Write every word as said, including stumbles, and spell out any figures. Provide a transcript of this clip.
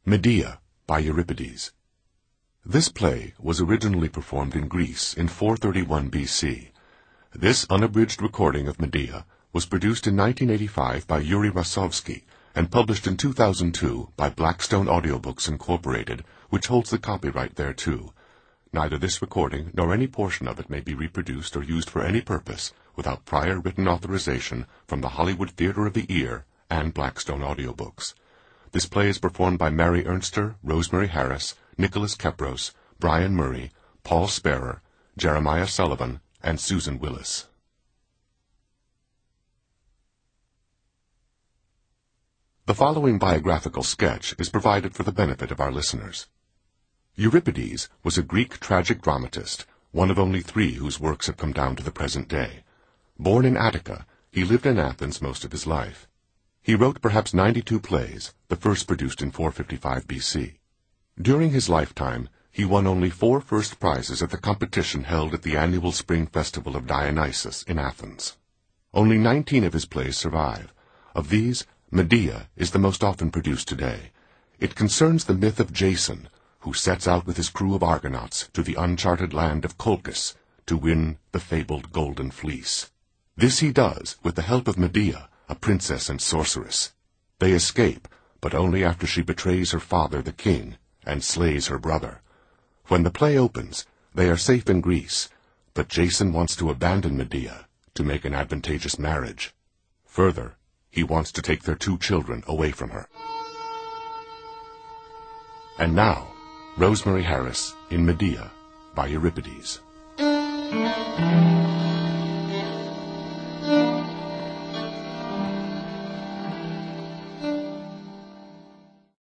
Medea by Euripides. This play was originally performed in Greece in four thirty-one B C. This unabridged recording of Medea was produced in nineteen eighty-five by Yuri Rasovsky and published in two thousand two by Blackstone Audiobooks Incorporated, which holds the copyright thereto. Neither this recording nor any portion of it may be reproduced or used for any purpose without prior written authorization from the Hollywood Theater of the Ear and Blackstone Audiobooks. This play is performed by Mary Ernster, Rosemary Harris, Nicholas Kepros, Brian Murray, Paul Sparer, Jeremiah Sullivan, and Susan Willis. The following biographical sketch is provided for the benefit of our listeners. Euripides was a Greek tragic dramatist, one of only three whose works have come down to the present day. Born in Attica, he lived in Athens most of his life. He wrote perhaps ninety-two plays, the first produced in four fifty-five B C. During his lifetime, he won only four first prizes at the competition held at the annual spring festival of Dionysus in Athens. Only nineteen of his plays survive. Of these, Medea is the most often produced today. It concerns the myth of Jason, who sets out with his crew of Argonauts to the uncharted land of Colchis to win the fabled Golden Fleece. This he does with the help of Medea, a princess and sorceress. They escape, but only after she betrays her father, the king, and slays her brother. When the play opens, they are safe in Greece, but Jason wants to abandon Medea to make an advantageous marriage. Further, he wants to take their two children away from her. And now, Rosemary Harris in Medea by Euripides.